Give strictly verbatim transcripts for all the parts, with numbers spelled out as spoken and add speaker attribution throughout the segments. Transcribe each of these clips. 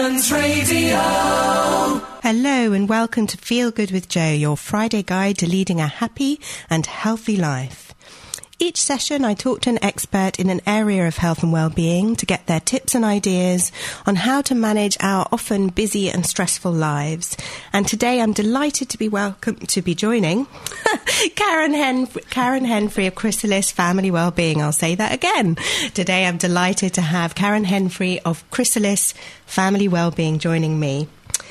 Speaker 1: Women's Radio.
Speaker 2: Hello and welcome to Feel Good with Jo, your Friday guide to leading a happy and healthy life. Each session I talk to an expert in an area of health and well-being to get their tips and ideas on how to manage our often busy and stressful lives. And today I'm delighted to be welcome to be joining Karen Hen- Karen Henfrey of Chrysalis Family Wellbeing. I'll say that again. Today I'm delighted to have Karen Henfrey of Chrysalis Family Wellbeing joining me.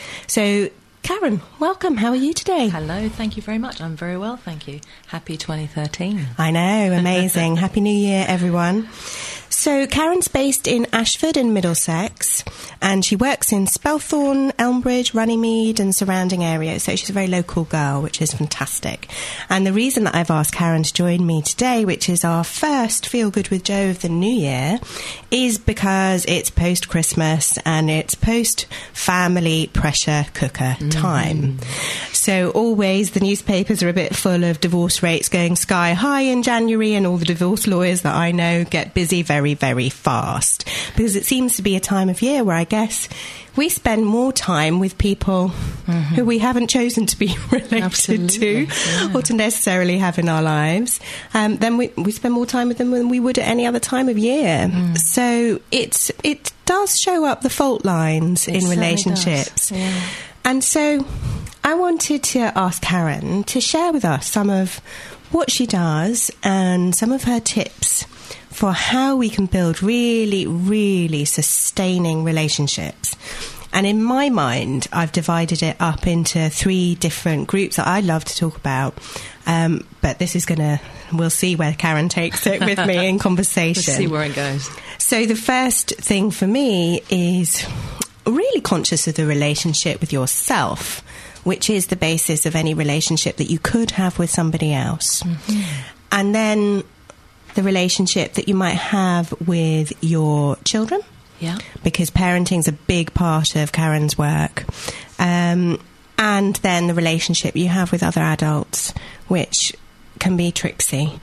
Speaker 2: So, Karen, welcome. How are you today?
Speaker 3: Hello, thank you very much. I'm very well, thank you. Happy twenty thirteen.
Speaker 2: I know, amazing. Happy New Year, everyone. So Karen's based in Ashford in Middlesex, and she works in Spelthorne, Elmbridge, Runnymede and surrounding areas. So she's a very local girl, which is fantastic. And the reason that I've asked Karen to join me today, which is our first Feel Good with Jo of the new year, is because it's post-Christmas and it's post-family pressure cooker time. Mm. So always the newspapers are a bit full of divorce rates going sky high in January, and all the divorce lawyers that I know get busy very, very fast, because it seems to be a time of year where I guess we spend more time with people mm-hmm. who we haven't chosen to be related
Speaker 3: Absolutely.
Speaker 2: to
Speaker 3: yeah.
Speaker 2: or to necessarily have in our lives. Um, then we, we spend more time with them than we would at any other time of year. Mm. So it's it does show up the fault lines
Speaker 3: it
Speaker 2: in relationships.
Speaker 3: Yeah.
Speaker 2: And so I wanted to ask Karen to share with us some of what she does and some of her tips for how we can build really, really sustaining relationships. And in my mind, I've divided it up into three different groups that I love to talk about. Um, but this is going to, we'll see where Karen takes it with me in conversation.
Speaker 3: Let's see where it goes.
Speaker 2: So the first thing for me is really conscious of the relationship with yourself, which is the basis of any relationship that you could have with somebody else. Mm-hmm. And then the relationship that you might have with your children.
Speaker 3: Yeah.
Speaker 2: Because parenting's a big part of Karen's work. Um, and then the relationship you have with other adults, which can be tricksy.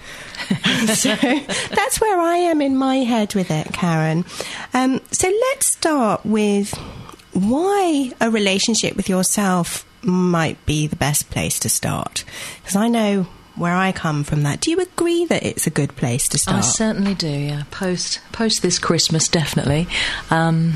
Speaker 2: So that's where I am in my head with it, Karen. Um, so let's start with why a relationship with yourself might be the best place to start. Because I know where I come from that. Do you agree that it's a good place to start?
Speaker 3: I certainly do, yeah. Post post this Christmas, definitely. Um,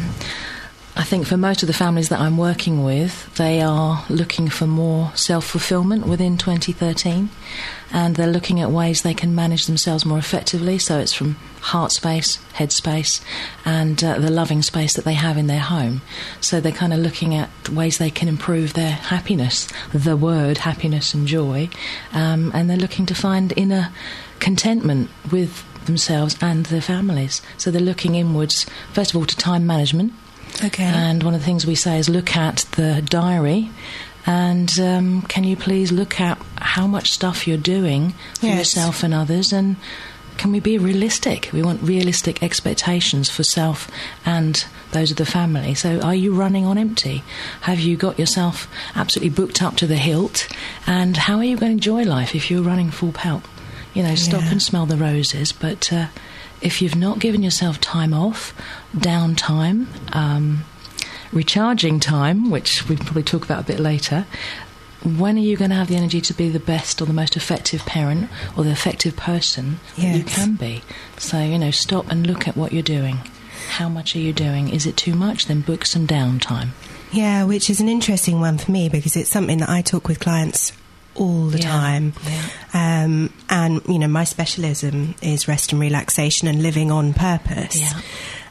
Speaker 3: I think for most of the families that I'm working with, they are looking for more self-fulfillment within twenty thirteen, and they're looking at ways they can manage themselves more effectively. So it's from heart space, head space, and uh, the loving space that they have in their home. So they're kind of looking at ways they can improve their happiness, the word happiness and joy, um, and they're looking to find inner contentment with themselves and their families. So they're looking inwards, first of all, to time management.
Speaker 2: Okay.
Speaker 3: And one of the things we say is look at the diary, and um, can you please look at how much stuff you're doing for
Speaker 2: yes.
Speaker 3: yourself and others, and can we be realistic? We want realistic expectations for self and those of the family. So are you running on empty? Have you got yourself absolutely booked up to the hilt? And how are you going to enjoy life if you're running full pelt? You know, stop
Speaker 2: yeah.
Speaker 3: and smell the roses, but uh, if you've not given yourself time off, downtime, um, recharging time, which we can probably talk about a bit later, when are you going to have the energy to be the best or the most effective parent or the effective person
Speaker 2: yes.
Speaker 3: that you can be? So, you know, stop and look at what you're doing. How much are you doing? Is it too much? Then book some downtime.
Speaker 2: Yeah, which is an interesting one for me because it's something that I talk with clients all the
Speaker 3: yeah.
Speaker 2: time.
Speaker 3: Yeah.
Speaker 2: Um, and, you know, my specialism is rest and relaxation and living on purpose.
Speaker 3: Yeah.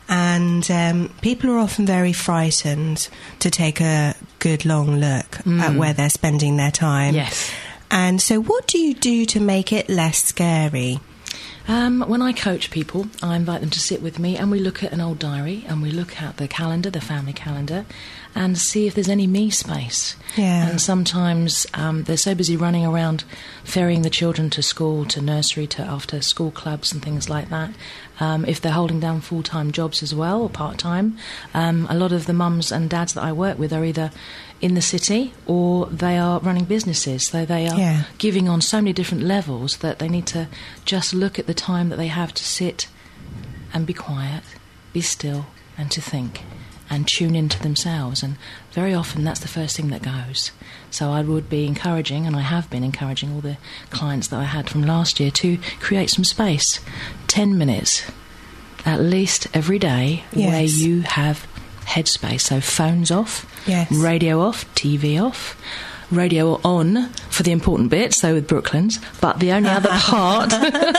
Speaker 2: And um, people are often very frightened to take a good long look mm. at where they're spending their time.
Speaker 3: Yes.
Speaker 2: And so what do you do to make it less scary?
Speaker 3: Um, when I coach people, I invite them to sit with me and we look at an old diary and we look at the calendar, the family calendar, and see if there's any me space.
Speaker 2: Yeah.
Speaker 3: And sometimes um, they're so busy running around ferrying the children to school, to nursery, to after school clubs and things like that. Um, if they're holding down full-time jobs as well or part-time, um, a lot of the mums and dads that I work with are either in the city or they are running businesses. So they are
Speaker 2: yeah.
Speaker 3: giving on so many different levels that they need to just look at the time that they have to sit and be quiet, be still and to think. and tune into themselves. And very often that's the first thing that goes. So I would be encouraging, and I have been encouraging all the clients that I had from last year to create some space. Ten minutes, at least every day,
Speaker 2: yes.
Speaker 3: where you have headspace. So phones off,
Speaker 2: yes.
Speaker 3: radio off, T V off, radio on for the important bits, so with Brooklands, but the only other part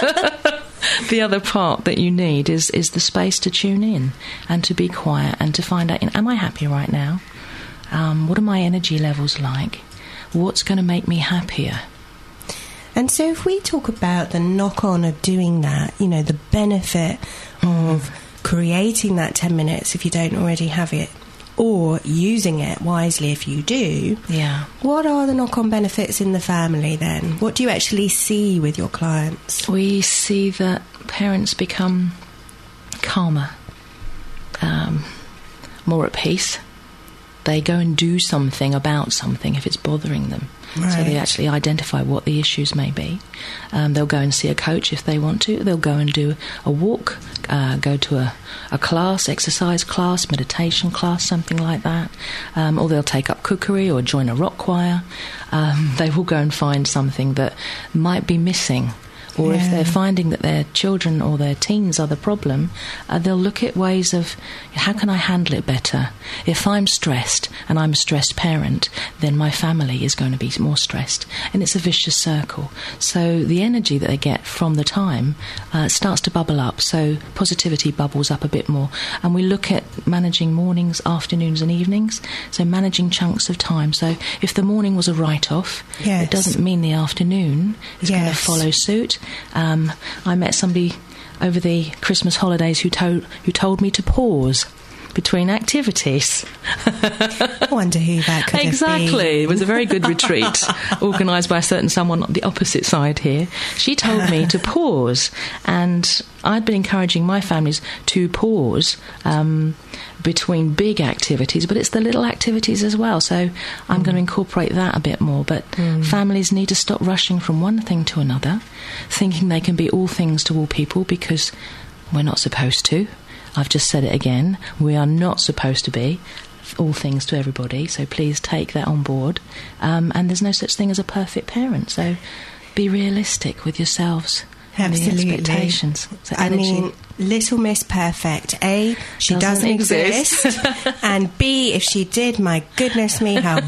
Speaker 3: the other part that you need is, is the space to tune in and to be quiet and to find out, am I happy right now? Um, what are my energy levels like? What's going to make me happier?
Speaker 2: And so if we talk about the knock-on of doing that, you know, the benefit of creating that ten minutes if you don't already have it, or using it wisely if you do,
Speaker 3: yeah.
Speaker 2: what are the knock-on benefits in the family then? What do you actually see with your clients?
Speaker 3: We see that parents become calmer, um, more at peace. They go and do something about something if it's bothering them.
Speaker 2: Right.
Speaker 3: So they actually identify what the issues may be. Um, they'll go and see a coach if they want to. They'll go and do a walk, uh, go to a, a class, exercise class, meditation class, something like that. Um, or they'll take up cookery or join a rock choir. Um, they will go and find something that might be missing. Or
Speaker 2: yeah.
Speaker 3: if they're finding that their children or their teens are the problem, uh, they'll look at ways of, how can I handle it better? If I'm stressed and I'm a stressed parent, then my family is going to be more stressed. And it's a vicious circle. So the energy that they get from the time uh, starts to bubble up. So positivity bubbles up a bit more. And we look at managing mornings, afternoons and evenings. So managing chunks of time. So if the morning was a write-off,
Speaker 2: yes.
Speaker 3: it doesn't mean the afternoon is
Speaker 2: yes.
Speaker 3: going to follow suit. Um, I met somebody over the Christmas holidays who told who told me to pause between activities.
Speaker 2: I wonder who that could
Speaker 3: exactly.
Speaker 2: have been.
Speaker 3: It was a very good retreat organised by a certain someone on the opposite side here. She told me to pause, and I'd been encouraging my families to pause um, between big activities, but it's the little activities as well. So I'm mm. going to incorporate that a bit more. But mm. families need to stop rushing from one thing to another, thinking they can be all things to all people, because we're not supposed to. I've just said it again. We are not supposed to be all things to everybody, so please take that on board. Um, and there's no such thing as a perfect parent, so be realistic with yourselves.
Speaker 2: Absolutely.
Speaker 3: And the expectations. So
Speaker 2: I
Speaker 3: energy.
Speaker 2: mean, Little Miss Perfect. A, she doesn't, doesn't exist. exist. And B, if she did, my goodness me, how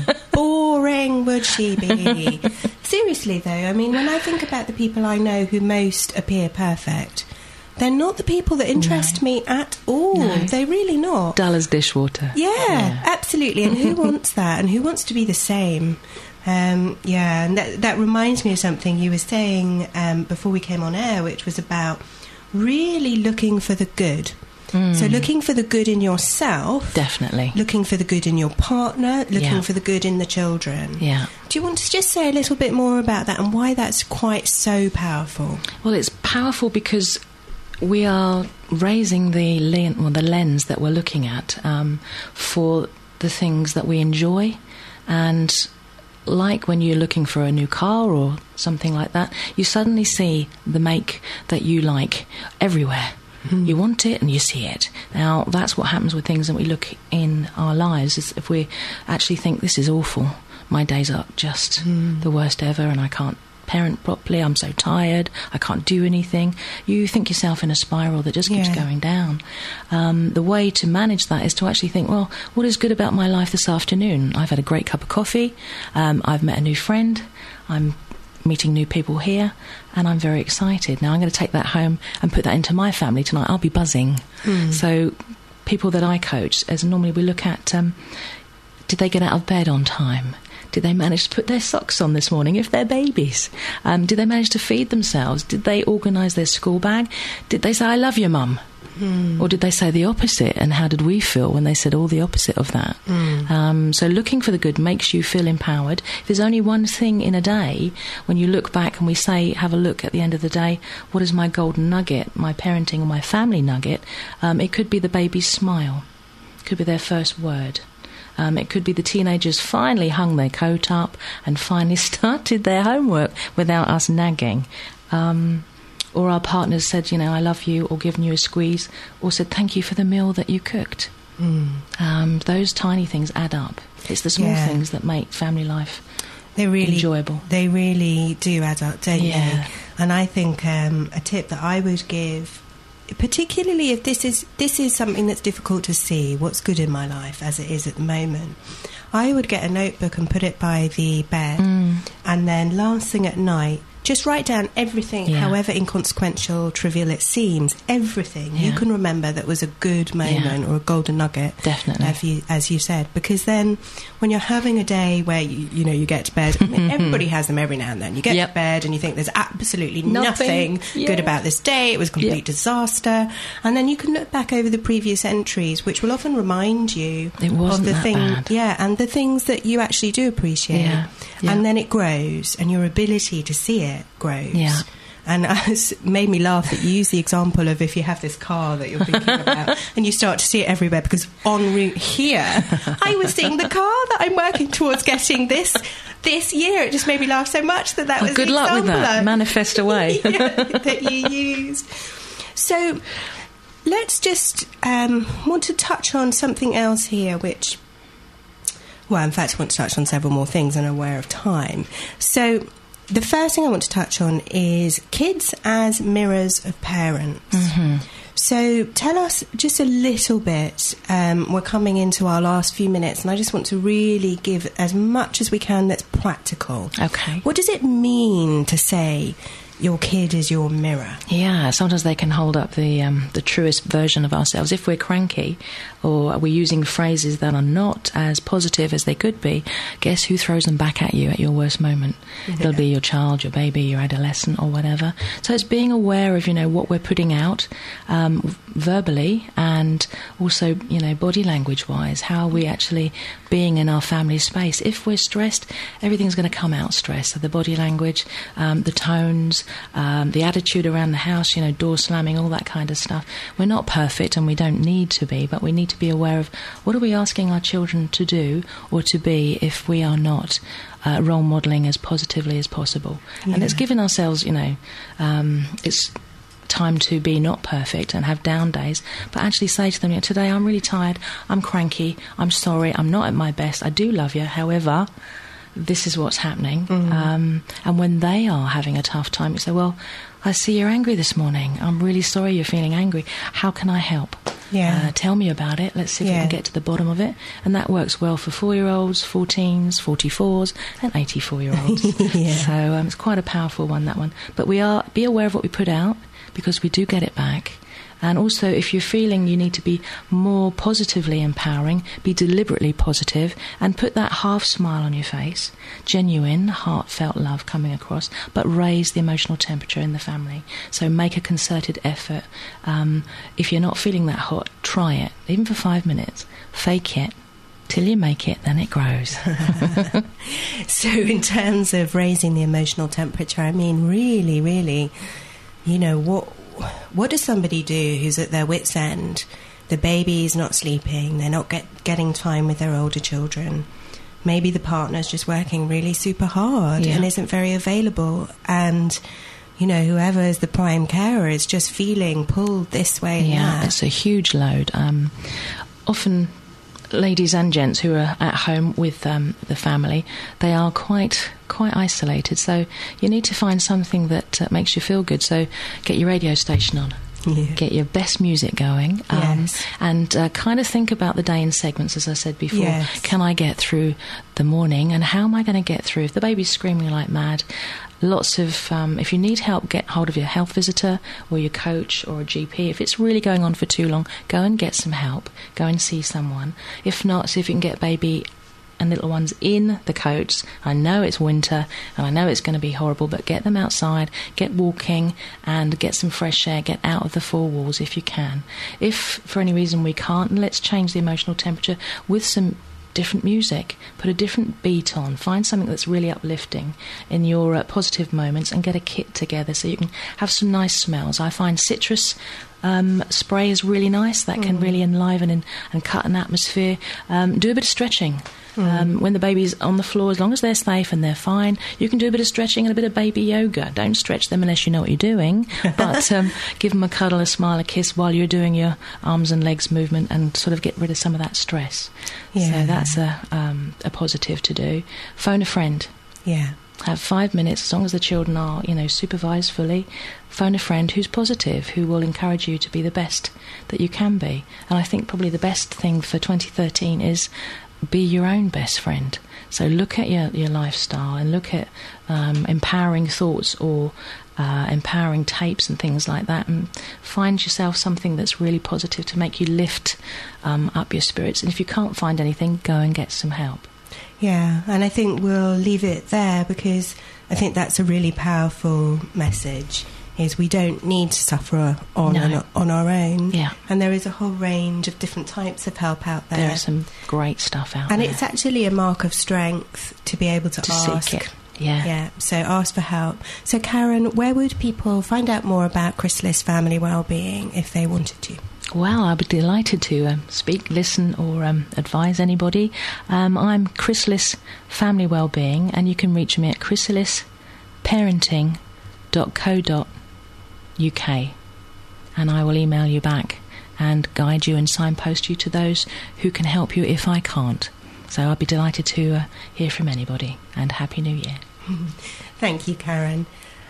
Speaker 2: boring would she be? Seriously, though, I mean, when I think about the people I know who most appear perfect, they're not the people that interest
Speaker 3: no.
Speaker 2: me at all. No. They're really not.
Speaker 3: Dull as dishwater.
Speaker 2: Yeah,
Speaker 3: yeah.
Speaker 2: absolutely. And who wants that? And who wants to be the same? Um, yeah, and that, that reminds me of something you were saying um, before we came on air, which was about really looking for the good. Mm. So looking for the good in yourself.
Speaker 3: Definitely.
Speaker 2: Looking for the good in your partner. Looking
Speaker 3: yeah.
Speaker 2: for the good in the children.
Speaker 3: Yeah.
Speaker 2: Do you want to just say a little bit more about that and why that's quite so powerful?
Speaker 3: Well, it's powerful because we are raising the, le- well, the lens that we're looking at um, for the things that we enjoy. And like when you're looking for a new car or something like that, you suddenly see the make that you like everywhere. Mm. You want it and you see it. Now, that's what happens with things that we look in our lives, is if we actually think, this is awful, my days are just mm. the worst ever and I can't parent properly, I'm so tired, I can't do anything. You think yourself in a spiral that just keeps yeah. going down. Um, the way to manage that is to actually think, well, what is good about my life this afternoon? I've had a great cup of coffee, um, I've met a new friend, I'm meeting new people here, and I'm very excited. Now I'm going to take that home and put that into my family tonight. I'll be buzzing. Mm. So people that I coach, as normally we look at, um, did they get out of bed on time? Did they manage to put their socks on this morning if they're babies? Um, did they manage to feed themselves? Did they organise their school bag? Did they say, I love you, Mum? Mm. Or did they say the opposite? And how did we feel when they said all the opposite of that? Mm. Um, so looking for the good makes you feel empowered. If there's only one thing in a day, when you look back and we say, have a look at the end of the day, what is my golden nugget, my parenting or my family nugget? Um, it could be the baby's smile. It could be their first word. Um, it could be the teenagers finally hung their coat up and finally started their homework without us nagging. Um, or our partners said, you know, I love you, or given you a squeeze, or said thank you for the meal that you cooked.
Speaker 2: Mm.
Speaker 3: Um, those tiny things add up. It's the small
Speaker 2: Yeah.
Speaker 3: things that make family life
Speaker 2: They really,
Speaker 3: enjoyable.
Speaker 2: They really do add up, don't
Speaker 3: Yeah.
Speaker 2: they? And I think um, a tip that I would give, particularly if this is this is something that's difficult to see, what's good in my life as it is at the moment, I would get a notebook and put it by the bed,
Speaker 3: Mm.
Speaker 2: and then last thing at night, just write down everything,
Speaker 3: Yeah.
Speaker 2: however inconsequential, trivial it seems, everything you
Speaker 3: Yeah.
Speaker 2: can remember that was a good moment
Speaker 3: Yeah.
Speaker 2: or a golden nugget.
Speaker 3: Definitely.
Speaker 2: As you, as you said, because then when you're having a day where you, you know you get to bed, I mean, everybody has them every now and then. You get
Speaker 3: Yep.
Speaker 2: to bed and you think there's absolutely
Speaker 3: Nothing.
Speaker 2: nothing,
Speaker 3: Yeah.
Speaker 2: good about this day. It was a complete
Speaker 3: Yep.
Speaker 2: disaster, and then you can look back over the previous entries, which will often remind you
Speaker 3: It wasn't
Speaker 2: of the
Speaker 3: that
Speaker 2: thing,
Speaker 3: bad.
Speaker 2: yeah, and the things that you actually do appreciate.
Speaker 3: Yeah. Yeah.
Speaker 2: And then it grows, and your ability to see it grows.
Speaker 3: Yeah.
Speaker 2: And it made me laugh that you use the example of if you have this car that you're thinking about and you start to see it everywhere, because en route here, I was seeing the car that I'm working towards getting this this year. It just made me laugh so much that that
Speaker 3: Well,
Speaker 2: was
Speaker 3: good
Speaker 2: the
Speaker 3: luck with
Speaker 2: example
Speaker 3: that.
Speaker 2: I-
Speaker 3: Manifest away.
Speaker 2: yeah, that you used. So let's just um, want to touch on something else here, which... Well, in fact, I want to touch on several more things and I'm aware of time. So the first thing I want to touch on is kids as mirrors of parents.
Speaker 3: Mm-hmm.
Speaker 2: So tell us just a little bit. Um, we're coming into our last few minutes, and I just want to really give as much as we can that's practical.
Speaker 3: Okay.
Speaker 2: What does it mean to say your kid is your mirror?
Speaker 3: Yeah, sometimes they can hold up the um, the truest version of ourselves. If we're cranky or we're using phrases that are not as positive as they could be, guess who throws them back at you at your worst moment?
Speaker 2: Yeah.
Speaker 3: It'll be your child, your baby, your adolescent or whatever. So it's being aware of, you know, what we're putting out um, verbally and also, you know, body language-wise, how are we actually being in our family space. If we're stressed, everything's going to come out stressed. So the body language, um, the tones, um, the attitude around the house, you know, door slamming, all that kind of stuff. We're not perfect and we don't need to be, but we need to be aware of what are we asking our children to do or to be if we are not uh, role modelling as positively as possible.
Speaker 2: Yeah.
Speaker 3: And it's giving ourselves, you know, um, it's time to be not perfect and have down days, but actually say to them, you know, today I'm really tired, I'm cranky, I'm sorry, I'm not at my best, I do love you, however, this is what's happening.
Speaker 2: Mm.
Speaker 3: Um, and when they are having a tough time, you say, well, I see you're angry this morning, I'm really sorry you're feeling angry, how can I help?
Speaker 2: Yeah.
Speaker 3: Uh, tell me about it, let's see if
Speaker 2: Yeah.
Speaker 3: we can get to the bottom of it. And that works well for four-year-olds, fourteens, forty-fours and eighty-four-year-olds.
Speaker 2: Yeah.
Speaker 3: So um, it's quite a powerful one, that one. But we are be aware of what we put out, because we do get it back. And also, if you're feeling you need to be more positively empowering, be deliberately positive and put that half smile on your face, genuine, heartfelt love coming across, but raise the emotional temperature in the family. So make a concerted effort. Um, if you're not feeling that hot, try it, even for five minutes. Fake it. Till you make it, then it grows.
Speaker 2: So in terms of raising the emotional temperature, I mean, really, really, you know, what what does somebody do who's at their wit's end? The baby's not sleeping, they're not get, getting time with their older children. Maybe the partner's just working really super hard
Speaker 3: Yeah.
Speaker 2: and isn't very available. And, you know, whoever is the prime carer is just feeling pulled this way and
Speaker 3: Yeah,
Speaker 2: that.
Speaker 3: it's a huge load. Um, often ladies and gents who are at home with um, the family, they are quite quite isolated. So you need to find something that uh, makes you feel good. So get your radio station on.
Speaker 2: Yeah.
Speaker 3: Get your best music going, um,
Speaker 2: Yes.
Speaker 3: and uh, kind of think about the day in segments, as I said before.
Speaker 2: Yes.
Speaker 3: Can I get through the morning, and how am I going to get through? If the baby's screaming like mad, lots of, um, if you need help, get hold of your health visitor or your coach or a G P. If it's really going on for too long, go and get some help. Go and see someone. If not, see if you can get baby and little ones in the coats. I know it's winter and I know it's going to be horrible, but get them outside, get walking and get some fresh air, get out of the four walls if you can. If for any reason we can't, let's change the emotional temperature with some different music, put a different beat on, find something that's really uplifting in your uh, positive moments and get a kit together so you can have some nice smells. I find citrus um, spray is really nice. That can mm. really enliven and, and cut an atmosphere. Um, do a bit of stretching. Mm. Um, when the baby's on the floor, as long as they're safe and they're fine, you can do a bit of stretching and a bit of baby yoga. Don't stretch them unless you know what you're doing, but um, give them a cuddle, a smile, a kiss while you're doing your arms and legs movement, and sort of get rid of some of that stress. Yeah. So that's a, um, a positive to do. Phone a friend.
Speaker 2: Yeah.
Speaker 3: Have five minutes, as long as the children are, you know, supervised fully. Phone a friend who's positive, who will encourage you to be the best that you can be. And I think probably the best thing for twenty thirteen is be your own best friend. So look at your, your lifestyle and look at um, empowering thoughts or uh, empowering tapes and things like that, and find yourself something that's really positive to make you lift um, up your spirits. And if you can't find anything, go and get some help.
Speaker 2: Yeah, and I think we'll leave it there, because I think that's a really powerful message, is we don't need to suffer on,
Speaker 3: no.
Speaker 2: on, on our own.
Speaker 3: Yeah.
Speaker 2: And there is a whole range of different types of help out there.
Speaker 3: There is some great stuff out
Speaker 2: and
Speaker 3: there.
Speaker 2: And it's actually a mark of strength to be able to,
Speaker 3: to
Speaker 2: ask.
Speaker 3: seek it. Yeah.
Speaker 2: Yeah, so ask for help. So Karen, where would people find out more about Chrysalis Family Wellbeing if they wanted to?
Speaker 3: Well, I'd be delighted to um, speak, listen, or um, advise anybody. Um, I'm Chrysalis Family Wellbeing, and you can reach me at chrysalis parenting dot co dot uk, and I will email you back and guide you and signpost you to those who can help you if I can't. So I'd be delighted to uh, hear from anybody, and Happy New Year.
Speaker 2: Thank you, Karen.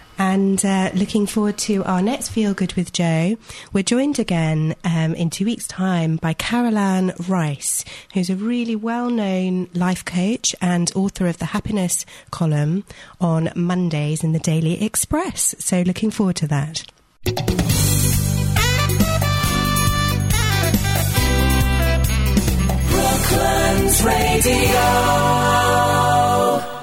Speaker 2: And uh, looking forward to our next Feel Good with Jo. We're joined again um, in two weeks' time by Caroline Rice, who's a really well-known life coach and author of the Happiness column on Mondays in the Daily Express. So looking forward to that.
Speaker 1: Brooklands Radio.